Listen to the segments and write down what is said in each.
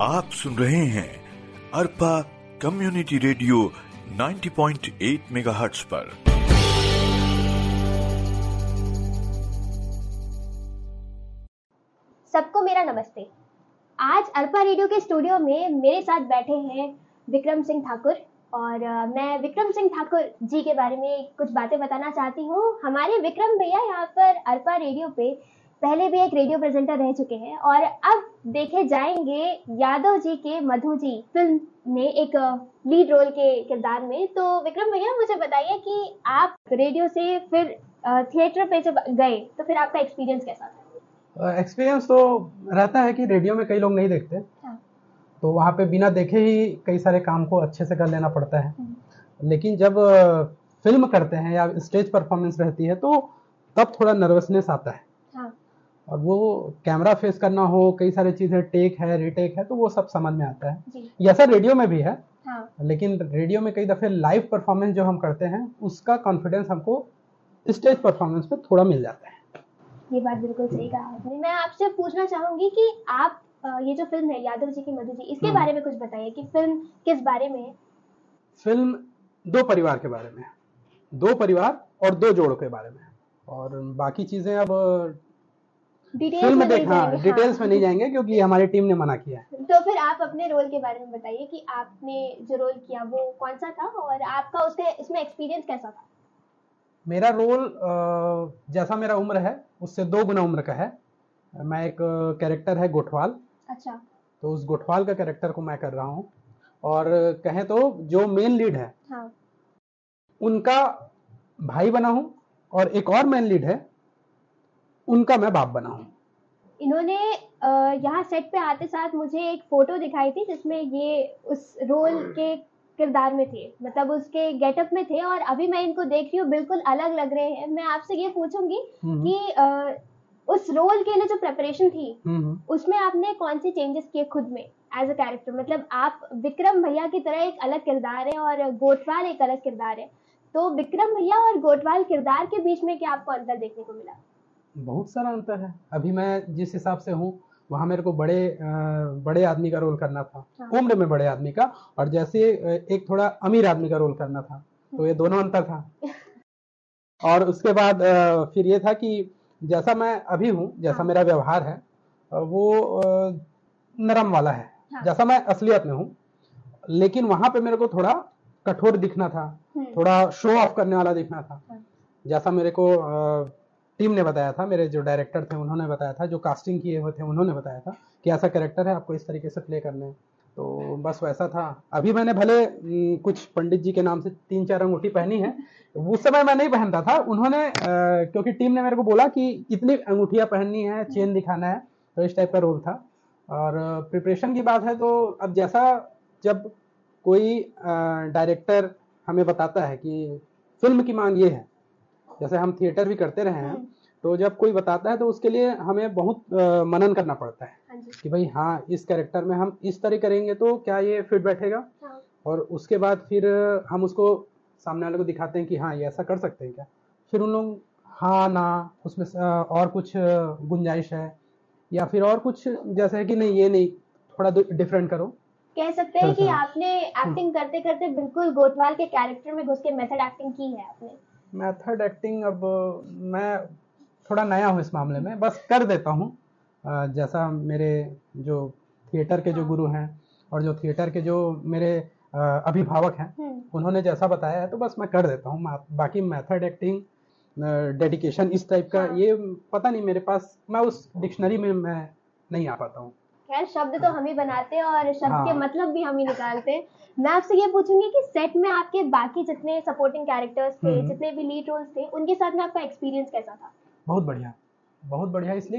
आप सुन रहे हैं अरपा कम्युनिटी रेडियो 90.8 मेगाहर्ट्ज पर। सबको मेरा नमस्ते। आज अरपा रेडियो के स्टूडियो में मेरे साथ बैठे हैं विक्रम सिंह ठाकुर और मैं विक्रम सिंह ठाकुर जी के बारे में कुछ बातें बताना चाहती हूँ। हमारे विक्रम भैया यहाँ पर अरपा रेडियो पे पहले भी एक रेडियो प्रेजेंटर रह चुके हैं और अब देखे जाएंगे यादव जी के मधु जी फिल्म में एक लीड रोल के किरदार में। तो विक्रम भैया मुझे बताइए कि आप रेडियो से फिर थिएटर पे जब गए तो फिर आपका एक्सपीरियंस कैसा था? एक्सपीरियंस तो रहता है कि रेडियो में कई लोग नहीं देखते, तो वहाँ पे बिना देखे ही कई सारे काम को अच्छे से कर लेना पड़ता है। लेकिन जब फिल्म करते हैं या स्टेज परफॉर्मेंस रहती है तो तब थोड़ा नर्वसनेस आता है। और वो कैमरा फेस करना हो, कई सारी चीजें, टेक है, रीटेक है, तो वो सब समझ में आता है। ऐसा रेडियो में भी है। लेकिन रेडियो में कई दफे लाइव परफॉर्मेंस जो हम करते हैं उसका कॉन्फिडेंस हमको स्टेज परफॉर्मेंस पे थोड़ा मिल जाता है। ये बात बिल्कुल सही कहा आपने। मैं आपसे पूछना चाहूंगी कि आप ये जो फिल्म है यादव जी की मधु जी, इसके बारे में कुछ बताइए कि फिल्म किस बारे में है? फिल्म दो परिवार के बारे में है, दो परिवार और दो जोड़ों के बारे में है। और बाकी चीजें अब फिल्म डिटेल्स में नहीं जाएंगे क्योंकि हमारी टीम ने मना किया है। तो फिर आप अपने रोल के बारे में बताइए कि आपने जो रोल किया वो कौन सा था और आपका उसमें एक्सपीरियंस कैसा था? मेरा रोल जैसा मेरा उम्र है उससे 2 गुना उम्र का है। मैं एक कैरेक्टर है गोठवाल। अच्छा। तो उस गोठवाल का कैरेक्टर को मैं कर रहा हूँ। और कहें तो जो मेन लीड है उनका भाई बना हूँ और एक और मेन लीड है उनका मैं बाप बना हूँ। इन्होंने यहाँ सेट पे आते साथ मुझे एक फोटो दिखाई थी जिसमें ये उस रोल के किरदार में थे, मतलब उसके गेटअप में थे, और अभी मैं इनको देख रही हूँ बिल्कुल अलग लग रहे हैं। मैं आपसे ये पूछूंगी कि उस रोल के लिए जो प्रिपरेशन थी उसमें आपने कौन से चेंजेस किए खुद में एज अ कैरेक्टर? मतलब आप विक्रम भैया की तरह एक अलग किरदार है और गोटवाल एक अलग किरदार है, तो विक्रम भैया और गोटवाल किरदार के बीच में क्या आपको अंतर देखने को मिला? बहुत सारा अंतर है। अभी मैं जिस हिसाब से हूँ वहाँ मेरे को बड़े आदमी का रोल करना था, उम्र में बड़े आदमी का, और जैसे एक थोड़ा अमीर आदमी का रोल करना था, तो ये दोनों अंतर था। और उसके बाद फिर ये था कि जैसा मैं अभी हूँ, जैसा मेरा व्यवहार है वो नरम वाला है, जैसा मैं असलियत में हूँ। लेकिन वहां पे मेरे को थोड़ा कठोर दिखना था, थोड़ा शो ऑफ करने वाला दिखना था। जैसा मेरे को टीम ने बताया था, मेरे जो डायरेक्टर थे उन्होंने बताया था, जो कास्टिंग किए हुए थे उन्होंने बताया था कि ऐसा कैरेक्टर है, आपको इस तरीके से प्ले करना है। तो बस वैसा था। अभी मैंने भले कुछ पंडित जी के नाम से 3-4 अंगूठी पहनी है, उस समय मैं नहीं पहनता था। उन्होंने क्योंकि टीम ने मेरे को बोला कि इतनी अंगूठियां पहननी है, चेन दिखाना है, तो इस टाइप का रोल था। और प्रिपरेशन की बात है तो अब जब कोई डायरेक्टर हमें बताता है कि फिल्म की मांग ये है, जैसे हम थिएटर भी करते रहे हैं, तो जब कोई बताता है तो उसके लिए हमें बहुत मनन करना पड़ता है कि भाई हाँ, इस कैरेक्टर में हम इस तरह करेंगे तो क्या ये फिट बैठेगा। और उसके बाद फिर हम उसको सामने वाले को दिखाते हैं कि हाँ, ये ऐसा कर सकते हैं क्या। फिर उन लोग हाँ ना, उसमें और कुछ गुंजाइश है या फिर और कुछ, जैसे है कि नहीं ये नहीं, थोड़ा डिफरेंट करो। कह सकते हैं कि आपने एक्टिंग करते करते बिल्कुल गोटवाल के कैरेक्टर में घुस के मेथड एक्टिंग की है आपने। मेथड एक्टिंग, अब मैं थोड़ा नया हूँ इस मामले में, बस कर देता हूँ जैसा मेरे जो थिएटर के जो गुरु हैं और जो थिएटर के जो मेरे अभिभावक हैं उन्होंने जैसा बताया है तो बस मैं कर देता हूँ। बाकी मेथड एक्टिंग, डेडिकेशन, इस टाइप का ये पता नहीं मेरे पास, मैं उस डिक्शनरी में मैं नहीं आ पाता हूँ। खैर, शब्द तो हम ही बनाते हैं और शब्द के मतलब भी हम ही निकालते हैं। मैं आपसे ये पूछूंगी कि सेट में आपके बाकी जितने सपोर्टिंग कैरेक्टर्स थे, जितने भी लीड रोल्स थे, उनके साथ में आपका एक्सपीरियंस कैसा था? बहुत बढ़िया, बहुत बढ़िया, इसलिए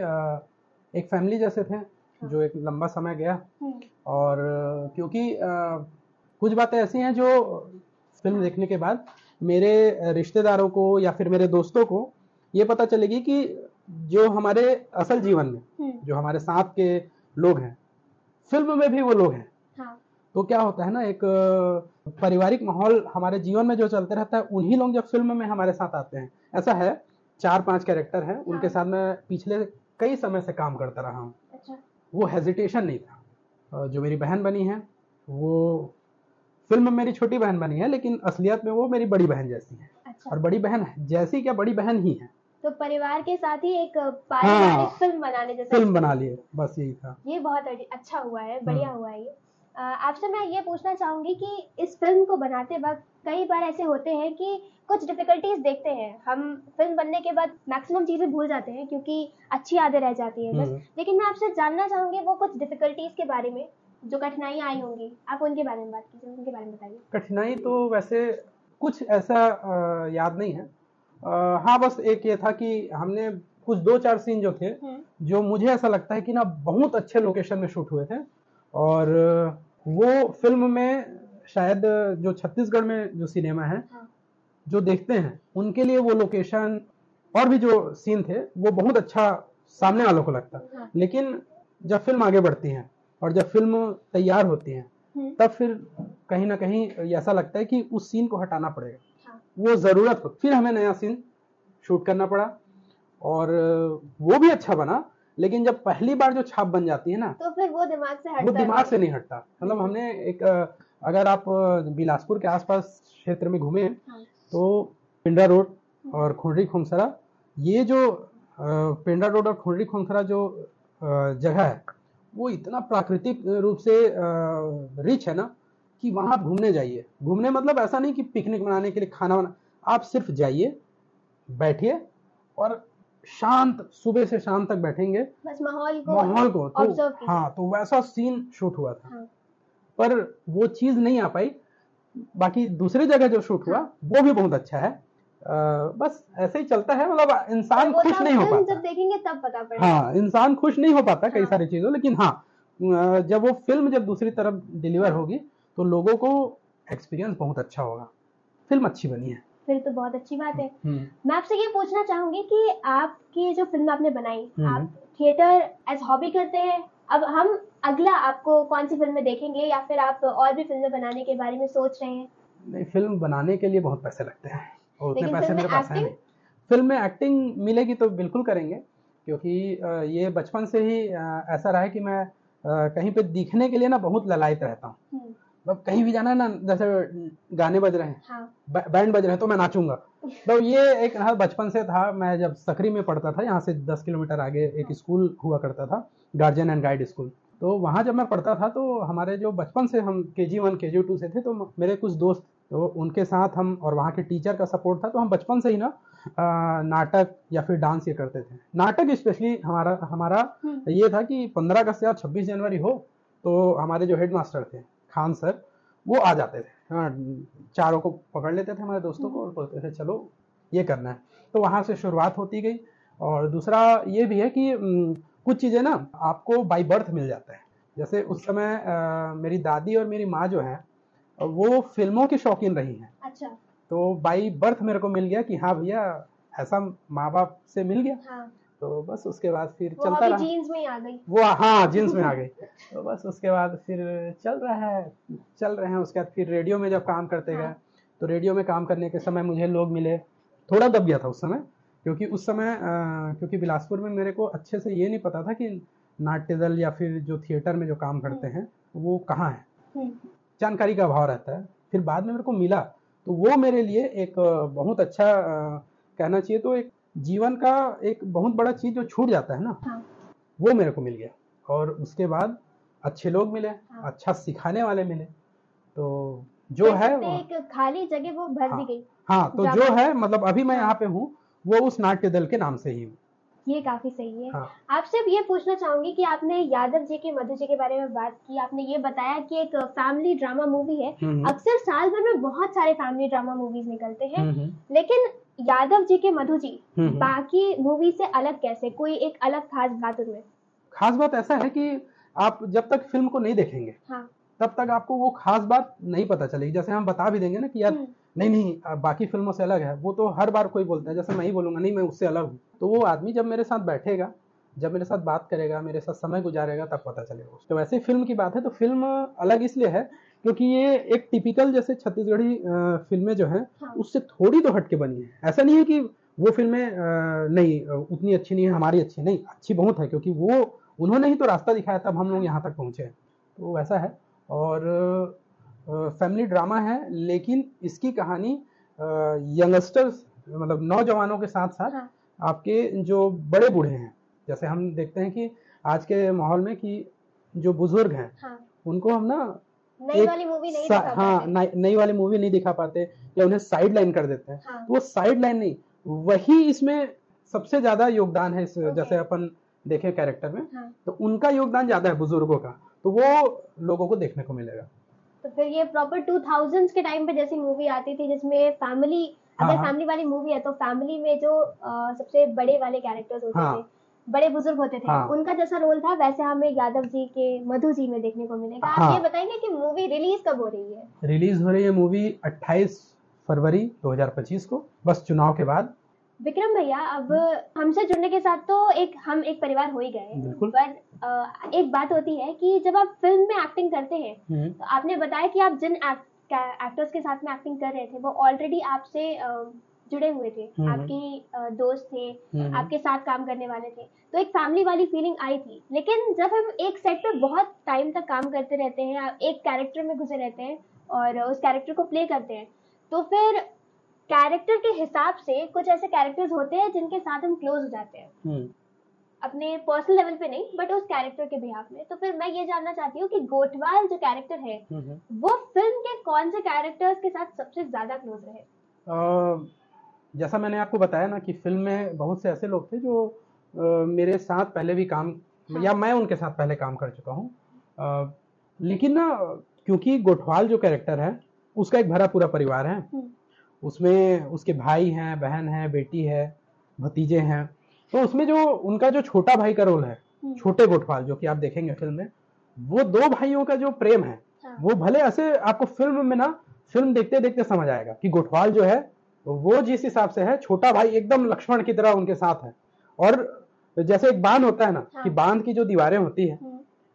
कि एक फैमिली जैसे थे जो एक लंबा समय गया। और क्योंकि कुछ बातें ऐसी हैं जो फिल्म देखने के बाद मेरे रिश्तेदारों को या फिर मेरे दोस्तों को ये पता चलेगी कि जो हमारे असल जीवन में जो हमारे साथ के लोग हैं, फिल्म में भी वो लोग हैं। तो क्या होता है ना, एक पारिवारिक माहौल हमारे जीवन में जो चलते रहता है, उन्हीं लोग जब फिल्म में हमारे साथ आते हैं। ऐसा है, 4-5 कैरेक्टर हैं, उनके साथ मैं पिछले कई समय से काम करता रहा हूँ। वो हेजिटेशन नहीं था, जो मेरी बहन बनी है वो फिल्म में मेरी छोटी बहन बनी है, लेकिन असलियत में वो मेरी बड़ी बहन जैसी है। अच्छा। और बड़ी बहन जैसी क्या, बड़ी बहन ही है। तो परिवार के साथ ही एक पारिवारिक फिल्म बनाने जैसा फिल्म बना लिए, बस यही था। ये बहुत अच्छा हुआ है, बढ़िया हुआ है ये। आपसे मैं ये पूछना चाहूंगी कि इस फिल्म को बनाते वक्त कई बार ऐसे होते हैं कि कुछ डिफिकल्टीज देखते हैं हम, फिल्म बनने के बाद मैक्सिमम चीजें भूल जाते हैं क्योंकि अच्छी यादें रह जाती है बस। लेकिन मैं आपसे जानना चाहूंगी वो कुछ डिफिकल्टीज के बारे में, जो कठिनाइयां आई होंगी, आप उनके बारे में बात कीजिए, उनके बारे में बताइए। कठिनाई तो वैसे कुछ ऐसा याद नहीं है। हाँ, बस एक ये था कि हमने कुछ 2-4 सीन जो थे, जो मुझे ऐसा लगता है कि ना बहुत अच्छे लोकेशन में शूट हुए थे। और वो फिल्म में शायद जो छत्तीसगढ़ में जो सिनेमा है, जो देखते हैं उनके लिए वो लोकेशन और भी जो सीन थे वो बहुत अच्छा सामने वालों को लगता। लेकिन जब फिल्म आगे बढ़ती है और जब फिल्म तैयार होती है, तब फिर कहीं ना कहीं ऐसा लगता है कि उस सीन को हटाना पड़ेगा, वो जरूरत हो। फिर हमें नया सीन शूट करना पड़ा और वो भी अच्छा बना। लेकिन जब पहली बार जो छाप बन जाती है ना, तो फिर वो दिमाग से वो दिमाग से नहीं हटता। मतलब हमने एक, अगर आप बिलासपुर के आसपास क्षेत्र में घूमे तो पिंडरा रोड और खुंडरी खोमसरा, ये जो पिंडरा रोड और खुंडरी खोमसरा जो जगह है वो इतना प्राकृतिक रूप से रिच है ना कि वहां आप घूमने जाइए। घूमने मतलब ऐसा नहीं कि पिकनिक मनाने के लिए खाना बना, आप सिर्फ जाइए, बैठिए और शांत, सुबह से शाम तक बैठेंगे, बस माहौल को तो हाँ, तो वैसा सीन शूट हुआ था। पर वो चीज नहीं आ पाई। बाकी दूसरी जगह जो शूट हुआ वो भी बहुत अच्छा है। बस ऐसे ही चलता है। मतलब इंसान खुश नहीं हो पाता, जब देखेंगे तब पता पड़ेगा। हाँ, इंसान खुश नहीं हो पाता कई सारी चीजों। लेकिन हाँ, जब वो फिल्म जब दूसरी तरफ डिलीवर होगी तो लोगों को एक्सपीरियंस बहुत अच्छा होगा। फिल्म अच्छी बनी है, फिर तो बहुत अच्छी बात है। मैं आपसे ये पूछना चाहूंगी कि आपकी जो फिल्म आपने बनाई, आप थिएटर एज हॉबी करते हैं, अब हम अगला आपको कौन सी फिल्म में देखेंगे या फिर आप और भी फिल्में बनाने के बारे में सोच रहे हैं? नहीं, फिल्म बनाने के लिए बहुत पैसे लगते हैं और उतने पैसे मेरे पास है नहीं। फिल्म में एक्टिंग मिलेगी तो बिल्कुल करेंगे, क्योंकि ये बचपन से ही ऐसा रहा है कि मैं कहीं पे दिखने के लिए ना बहुत ललायत रहता हूँ। मतलब कहीं भी जाना है ना, जैसे गाने बज रहे हैं, बैंड बज रहे हैं तो मैं नाचूंगा। तो ये एक बचपन से था। मैं जब सकरी में पढ़ता था, यहाँ से 10 किलोमीटर आगे एक स्कूल हुआ करता था, गार्जियन एंड गाइड स्कूल। तो वहाँ जब मैं पढ़ता था तो हमारे जो बचपन से हम KG1 KG2 से थे, तो मेरे कुछ दोस्त, तो उनके साथ हम, और वहाँ के टीचर का सपोर्ट था, तो हम बचपन से ही ना नाटक या फिर डांस ये करते थे। नाटक स्पेशली हमारा ये था कि 15 अगस्त या 26 जनवरी हो तो हमारे जो हेड मास्टर थे खान सर, वो आ जाते थे। हाँ, चारों को पकड़ लेते थे हमारे दोस्तों को और बोलते थे चलो ये करना है। तो वहाँ से शुरुआत होती गई। और दूसरा ये भी है कि कुछ चीज़ें ना आपको बाय बर्थ मिल जाता है। जैसे उस समय मेरी दादी और मेरी माँ जो है वो फिल्मों की शौकीन रही हैं। अच्छा। तो बाय बर्थ मेरे को मिल गया कि हाँ भैया, ऐसा माँ बाप से मिल गया। हाँ। तो बस उसके बाद फिर चलता रहा। जीन्स में आ गई वो, हाँ, जीन्स में आ गई। तो बस उसके बाद फिर चल रहे हैं। उसके बाद फिर रेडियो में जब काम करते गए, तो रेडियो में काम करने के समय मुझे लोग मिले। थोड़ा दब गया था उस समय, क्योंकि उस समय क्योंकि बिलासपुर में मेरे को अच्छे से ये नहीं पता था कि नाट्य दल या फिर जो थिएटर में जो काम करते हैं वो कहाँ है, जानकारी का अभाव रहता है। फिर बाद में मेरे को मिला, तो वो मेरे लिए एक बहुत अच्छा कहना चाहिए तो एक जीवन का एक बहुत बड़ा चीज जो छूट जाता है ना, वो मेरे को मिल गया। और उसके बाद अच्छे लोग मिले, अच्छा सिखाने वाले मिले, तो जो है एक खाली जगह वो भर दी गई। हाँ, तो जो है, मतलब अभी मैं यहाँ पे हूँ वो उस नाट्य दल के नाम से ही हूँ। ये काफी सही है। आपसे अब ये पूछना चाहूंगी कि आपने यादव जी के मधु जी के बारे में बात की, आपने ये बताया कि एक फैमिली ड्रामा मूवी है। अक्सर साल भर में बहुत सारे फैमिली ड्रामा मूवीज निकलते हैं, लेकिन यादव जी के मधु जी बाकी मूवी से अलग कैसे? कोई एक अलग खास बात उनमें? खास बात ऐसा है कि आप जब तक फिल्म को नहीं देखेंगे तब तक आपको वो खास बात नहीं पता चलेगी। जैसे हम बता भी देंगे ना कि यार नहीं बाकी फिल्मों से अलग है, वो तो हर बार कोई बोलता है, जैसे मैं ही बोलूंगा नहीं मैं उससे अलग हूँ, तो वो आदमी जब मेरे साथ बैठेगा, जब मेरे साथ बात करेगा, मेरे साथ समय गुजारेगा, तब पता चलेगा। तो वैसे फिल्म की बात है तो फिल्म अलग इसलिए है क्योंकि ये एक टिपिकल जैसे छत्तीसगढ़ी फिल्में जो है उससे थोड़ी तो हटके बनी है। ऐसा नहीं है कि वो फिल्में नहीं उतनी अच्छी नहीं है, हमारी अच्छी नहीं, अच्छी बहुत है, क्योंकि वो उन्होंने ही तो रास्ता दिखाया तब हम लोग यहाँ तक पहुंचे। तो वैसा है। और फैमिली ड्रामा है, लेकिन इसकी कहानी यंगस्टर्स मतलब नौजवानों के साथ साथ हाँ। आपके जो बड़े बूढ़े हैं, जैसे हम देखते हैं कि आज के माहौल में कि जो बुजुर्ग हैं, हाँ। उनको हम ना नई वाली मूवी नहीं दिखा पाते। नई वाली मूवी नहीं दिखा पाते या उन्हें साइड लाइन कर देते हैं। हाँ। तो वो साइड लाइन नहीं, वही इसमें सबसे ज्यादा योगदान है। जैसे अपन देखें कैरेक्टर में, हाँ। तो उनका योगदान ज्यादा है बुजुर्गों का, तो वो लोगों को देखने को मिलेगा। तो फिर ये प्रॉपर 2000s के टाइम पे जैसी मूवी आती थी जिसमें फैमिली, अगर फैमिली वाली मूवी है तो फैमिली में जो सबसे बड़े वाले कैरेक्टर्स होते थे, बड़े बुजुर्ग होते थे, उनका जैसा रोल था वैसे हमें यादव जी के मधु जी में देखने को मिलेगा। आप ये बताएंगे कि मूवी रिलीज कब हो रही है? रिलीज हो रही है मूवी 28 फरवरी 2025 को, बस चुनाव के बाद। विक्रम भैया, अब हमसे जुड़ने के साथ तो हम एक परिवार हो ही गए, पर एक बात होती है कि जब आप फिल्म में एक्टिंग करते हैं तो आपने बताया कि आप जिन एक्टर्स के साथ में एक्टिंग कर रहे थे वो ऑलरेडी आपसे जुड़े हुए थे, आपके दोस्त थे, आपके साथ काम करने वाले थे, तो एक फैमिली वाली फीलिंग आई थी। लेकिन जब हम एक सेट पे बहुत टाइम तक काम करते रहते हैं, एक कैरेक्टर में घुसे रहते हैं और उस कैरेक्टर को प्ले करते हैं, तो फिर कैरेक्टर के हिसाब से कुछ ऐसे कैरेक्टर्स होते हैं जिनके साथ हम क्लोज हो जाते हैं, अपने पर्सनल लेवल पे नहीं बट उस कैरेक्टर के बिहाफ में। तो फिर मैं ये जानना चाहती हूँ कि गोठवाल जो कैरेक्टर है वो फिल्म के कौन से कैरेक्टर्स के साथ सबसे ज्यादा क्लोज रहे? जैसा मैंने आपको बताया ना कि फिल्म में बहुत से ऐसे लोग थे जो मेरे साथ पहले भी काम या मैं उनके साथ पहले काम कर चुका हूँ। लेकिन ना क्योंकि गोठवाल जो कैरेक्टर है उसका एक भरा पूरा परिवार है, उसमें उसके भाई हैं, बहन है, बेटी है, भतीजे हैं, तो उसमें जो उनका जो छोटा भाई का रोल है, छोटे गोठवाल, जो कि आप देखेंगे फिल्म में, वो दो भाइयों का जो प्रेम है वो भले ऐसे आपको फिल्म में ना फिल्म देखते देखते समझ आएगा कि गोठवाल जो है वो जिस हिसाब से है, छोटा भाई एकदम लक्ष्मण की तरह उनके साथ है। और जैसे एक बांध होता है ना कि बांध की जो दीवारें होती है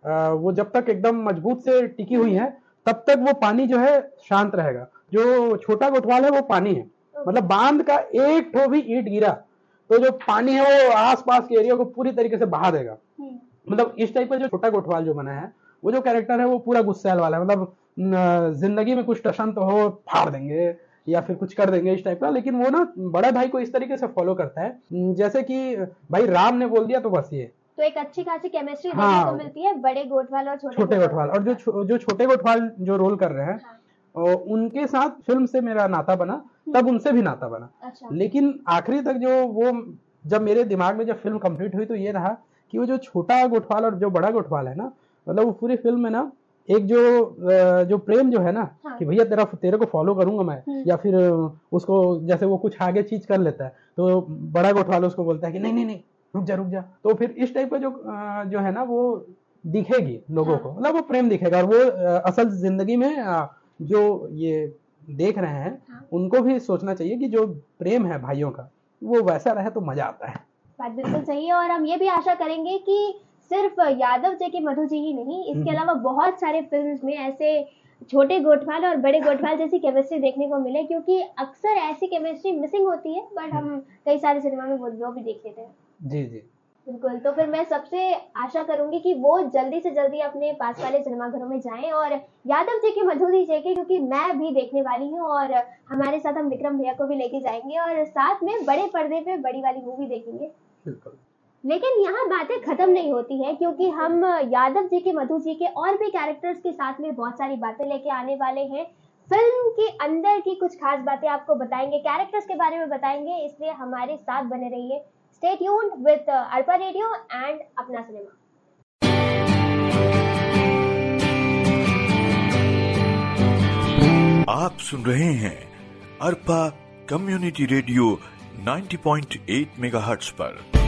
वो जब तक एकदम मजबूत से टिकी हुई है तब तक वो पानी जो है शांत रहेगा। जो छोटा गोठवाल है वो पानी है, मतलब बांध का एक ठो भी ईंट गिरा तो जो पानी है वो आसपास के एरिया को पूरी तरीके से बहा देगा। मतलब इस टाइप का जो छोटा गोठवाल जो बना है, वो जो कैरेक्टर है वो पूरा गुस्सैल वाला है, मतलब जिंदगी में कुछ टशन तो हो फाड़ देंगे या फिर कुछ कर देंगे इस टाइप का। लेकिन वो ना बड़ा भाई को इस तरीके से फॉलो करता है जैसे कि भाई राम ने बोल दिया तो बस ये। तो एक अच्छी खासी केमिस्ट्री देखने को मिलती है बड़े गोठवाल और छोटे गोठवाल। और जो छोटे गोठवाल जो रोल कर रहे हैं उनके साथ फिल्म से मेरा नाता बना, तब उनसे भी नाता बना। अच्छा। लेकिन आखिरी तक जो वो जब मेरे दिमाग में जब फिल्म कंप्लीट हुई तो ये रहा कि वो जो छोटा गोठवाल और जो बड़ा गोठवाल है ना, मतलब वो पूरी फिल्म में ना एक जो प्रेम जो है ना कि भैया तेरे को फॉलो करूंगा मैं, या फिर उसको जैसे वो कुछ आगे चीज कर लेता है तो बड़ा गोठवाल उसको बोलता है कि नहीं नहीं नहीं रुक जा, तो फिर इस टाइप का जो है ना वो दिखेगी लोगों को, मतलब वो प्रेम दिखेगा। और वो असल जिंदगी में जो ये देख रहे हैं उनको भी सोचना चाहिए कि जो प्रेम है भाइयों का वो वैसा रहे तो मजा आता है। बात बिल्कुल सही है। और हम ये भी आशा करेंगे कि सिर्फ यादव जी के मधु जी ही नहीं, इसके अलावा बहुत सारे फिल्म्स में ऐसे छोटे गोठवाल और बड़े गोठवाल जैसी केमिस्ट्री देखने को मिले, क्योंकि अक्सर ऐसी केमिस्ट्री मिसिंग होती है बट हम कई सारे सिनेमा में वो भी देख लेते हैं। जी जी बिल्कुल। तो फिर मैं सबसे आशा करूंगी कि वो जल्दी से जल्दी अपने पास वाले सिनेमाघरों में जाएं और यादव जी की मधु जी देखें, क्योंकि मैं भी देखने वाली हूं और हमारे साथ हम विक्रम भैया को भी लेके जाएंगे और साथ में बड़े पर्दे पे बड़ी वाली मूवी देखेंगे। बिल्कुल। लेकिन यहाँ बातें खत्म नहीं होती है, क्योंकि हम यादव जी के मधु जी के और भी कैरेक्टर्स के साथ में बहुत सारी बातें लेके आने वाले हैं। फिल्म के अंदर की कुछ खास बातें आपको बताएंगे, कैरेक्टर्स के बारे में बताएंगे, इसलिए हमारे साथ बने रहिए। Stay tuned with Arpa Radio and अपना सिनेमा। आप सुन रहे हैं अर्पा कम्युनिटी रेडियो 90.8 मेगाहर्ट्ज पर।